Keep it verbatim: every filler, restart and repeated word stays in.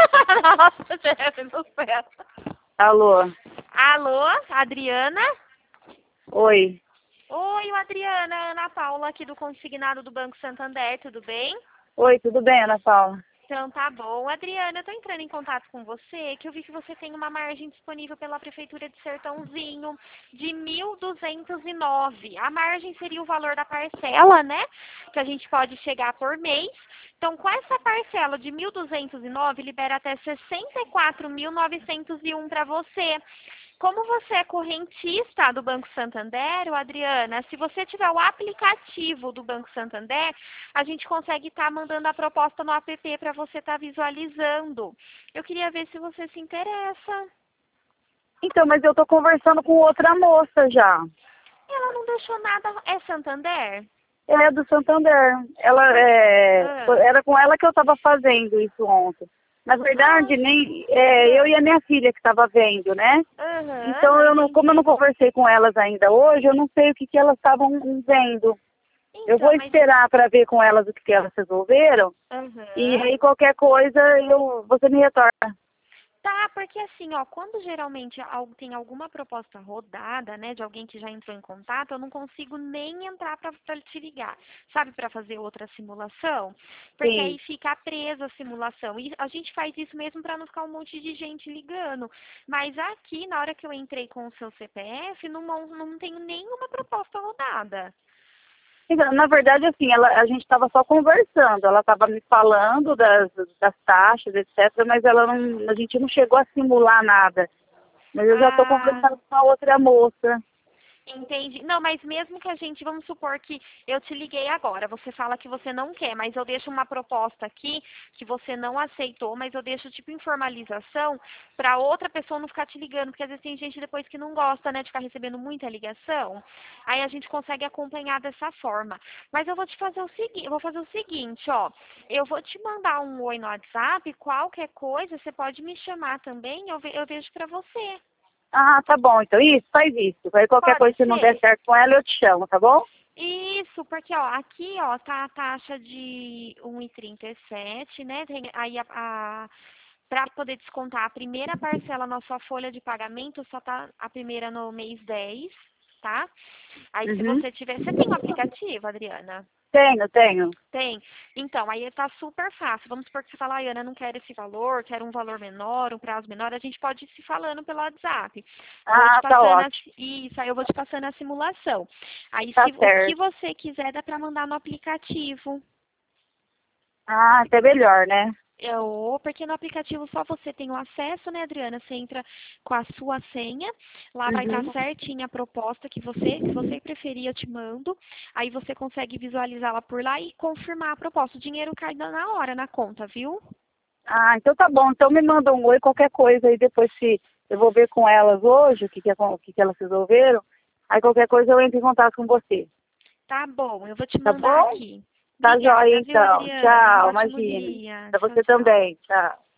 Nossa, chefe do céu. Alô? Alô, Adriana? Oi. Oi, Adriana, Ana Paula aqui do Consignado do Banco Santander, tudo bem? Oi, tudo bem, Ana Paula? Então tá bom. Adriana, eu tô entrando em contato com você, que eu vi que você tem uma margem disponível pela Prefeitura de Sertãozinho de mil duzentos e nove. A margem seria o valor da parcela, né? Que a gente pode chegar por mês. Então, com essa parcela de mil duzentos e nove, libera até sessenta e quatro mil novecentos e um para você. Como você é correntista do Banco Santander, ô Adriana, se você tiver o aplicativo do Banco Santander, a gente consegue estar mandando a proposta no app para você estar visualizando. Eu queria ver se você se interessa. Então, mas eu tô conversando com outra moça já. Ela não deixou nada. É Santander? É do Santander. Ela é. Ah, Era com ela que eu tava fazendo isso ontem. Na ah, verdade, nem é, eu e a minha filha que estava vendo, né? Então, aham, eu não, como eu não entendi. conversei com elas ainda hoje, eu não sei o que, que elas estavam vendo. Eu vou Então, mas. esperar para ver com elas o que, que elas resolveram. E Aham. aí, qualquer coisa, eu, você me retorna. Tá, porque assim, ó, quando geralmente al- tem alguma proposta rodada, né, de alguém que já entrou em contato, eu não consigo nem entrar pra, pra te ligar, sabe, pra fazer outra simulação, porque aí Sim. fica presa a simulação. E a gente faz isso mesmo pra não ficar um monte de gente ligando. Mas aqui, na hora que eu entrei com o seu C P F, não, não não tenho nenhuma proposta rodada. Então, na verdade, assim, ela, a gente estava só conversando. Ela estava me falando das, das taxas, etcétera, mas ela não, a gente não chegou a simular nada. Mas eu já estou Ah, conversando com a outra moça. entendi. Não, mas mesmo que a gente, vamos supor que eu te liguei agora, você fala que você não quer, mas eu deixo uma proposta aqui que você não aceitou, mas eu deixo tipo informalização para outra pessoa não ficar te ligando, porque às vezes tem gente depois que não gosta, né, de ficar recebendo muita ligação. Aí a gente consegue acompanhar dessa forma. Mas eu vou te fazer o seguinte, eu vou fazer o seguinte, ó, eu vou te mandar um oi no WhatsApp, qualquer coisa, você pode me chamar também, eu, ve- eu vejo para você. Ah, tá bom, então isso, faz isso. Aí qualquer Pode coisa, se não der ser? certo com ela, eu te chamo, tá bom? Isso, porque ó, aqui ó, tá a taxa de um e trinta e sete, né? Tem aí a, a para poder descontar a primeira parcela na sua folha de pagamento, só tá a primeira no mês dez, tá? Aí se Uhum. você tiver, você tem um aplicativo, Adriana? Tenho, tenho. Tem. Então, aí tá super fácil. Vamos supor que você fala, ai, Ana, não quero esse valor, quero um valor menor, um prazo menor, a gente pode ir se falando pelo WhatsApp. Eu vou te Ah, tá passando a, ótimo. isso, aí eu vou te passando a simulação. Aí, Tá se o que certo. você quiser, dá pra mandar no aplicativo. Ah, até melhor, né? Eu, porque no aplicativo só você tem o acesso, né, Adriana? Você entra com a sua senha, lá vai estar Uhum. certinha a proposta que você, se você preferir, eu te mando. Aí você consegue visualizá-la por lá e confirmar a proposta. O dinheiro cai na hora na conta, viu? Ah, então tá bom. Então me manda um oi, qualquer coisa aí depois se eu vou ver com elas hoje o que, que, é- o que, que elas resolveram. Aí qualquer coisa eu entro em contato com você. Tá bom, eu vou te Tá mandar bom? aqui. Tá joia Obrigada, viu, então. Adriana? Um Tchau, ótimo imagine. dia. Pra Tchau, você tchau. também. Tchau.